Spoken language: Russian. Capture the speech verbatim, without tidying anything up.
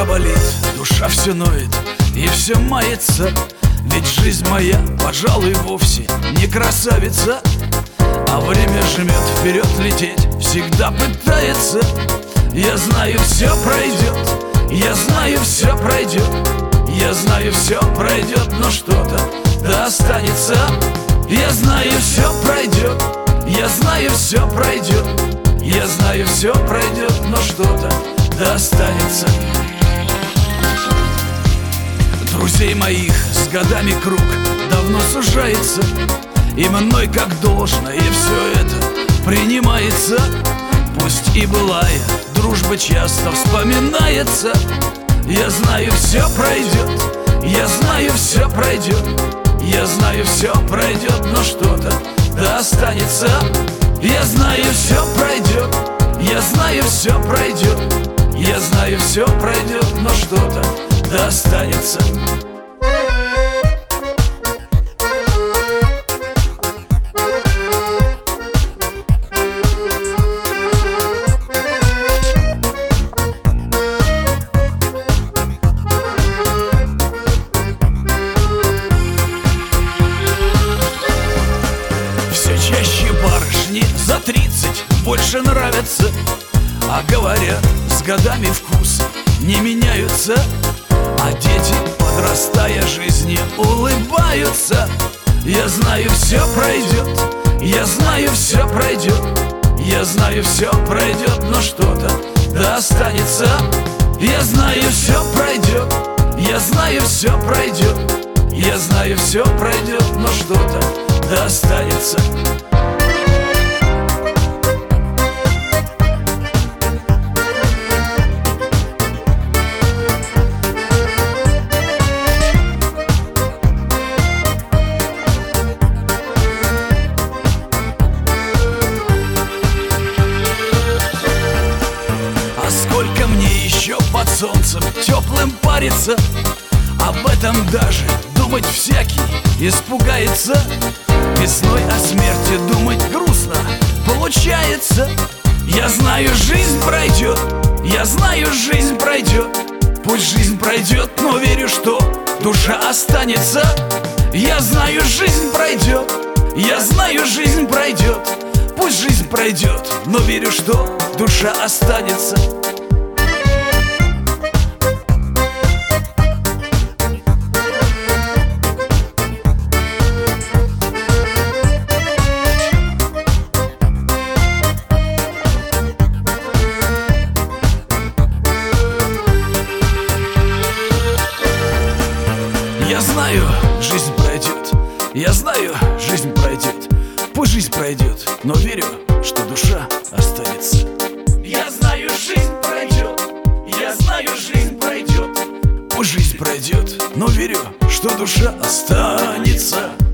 Голова болит, душа все ноет и все мается. Ведь жизнь моя, пожалуй, вовсе не красавица, а время жмет вперед лететь, всегда пытается. Я знаю, все пройдет, я знаю, все пройдет, я знаю, все пройдет, но что-то да останется. Я знаю, все пройдет, я знаю, все пройдет, я знаю, все пройдет, но что-то да останется. Друзей моих с годами круг давно сужается, и мной как должно, и все это принимается. Пусть и былая дружба часто вспоминается. Я знаю, все пройдет, я знаю, все пройдет, я знаю, все пройдет, но что-то да останется. Я знаю, все пройдет, я знаю, все пройдет, я знаю, все пройдет, но что-то да останется. Все чаще барышни за тридцать больше нравятся, а говорят, с годами вкусы не меняются. А дети, подрастая жизни, улыбаются. Я знаю, все пройдет, я знаю, все пройдет, я знаю, все пройдет, но что-то да останется. Я знаю, все пройдет, я знаю, все пройдет, я знаю, все пройдет, но что-то да останется. Сколько мне еще под солнцем теплым париться, об этом даже думать всякий испугается. Весной о смерти думать грустно получается. Я знаю, жизнь пройдет, я знаю, жизнь пройдет, пусть жизнь пройдет, но верю, что душа останется. Я знаю, жизнь пройдет, я знаю, жизнь пройдет, пусть жизнь пройдет, но верю, что душа останется. Я знаю, жизнь пройдет, я знаю, жизнь пройдет, пусть жизнь пройдет, но верю, что душа останется. Я знаю, жизнь пройдет, я знаю, жизнь пройдет, пусть жизнь пройдет, но верю, что душа останется.